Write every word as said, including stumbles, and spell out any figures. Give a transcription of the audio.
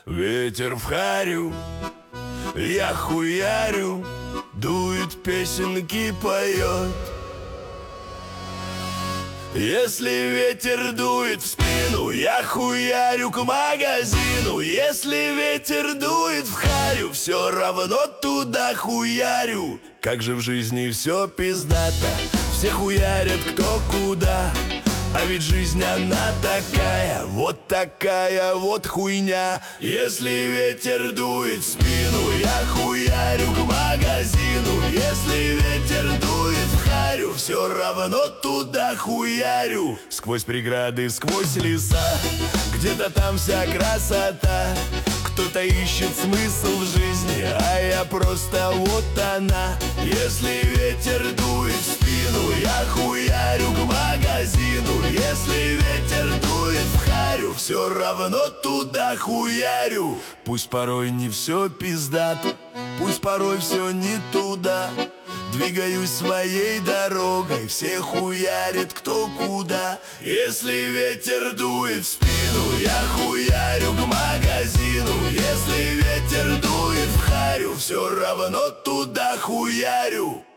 Ветер в харю, я хуярю, дует, песенки поет. Если ветер дует в спину, я хуярю к магазину. Если ветер дует в харю, все равно туда хуярю. Как же в жизни все пиздато, все хуярят кто куда. А ведь жизнь она такая, вот такая вот хуйня. Если ветер дует в спину, я хуярю к магазину. Если ветер дует в харю, все равно туда хуярю. Сквозь преграды, сквозь леса, где-то там вся красота. Кто-то ищет смысл в жизни, а я просто вот она. Если ветер дует в спину, я хуярю к магазину. Если ветер дует в харю, все равно туда хуярю. Пусть порой не все пиздато, пусть порой все не туда. Двигаюсь своей дорогой, все хуярят кто куда. Если ветер дует в спину, я хуярю к магазину. Если ветер дует в харю, все равно туда хуярю.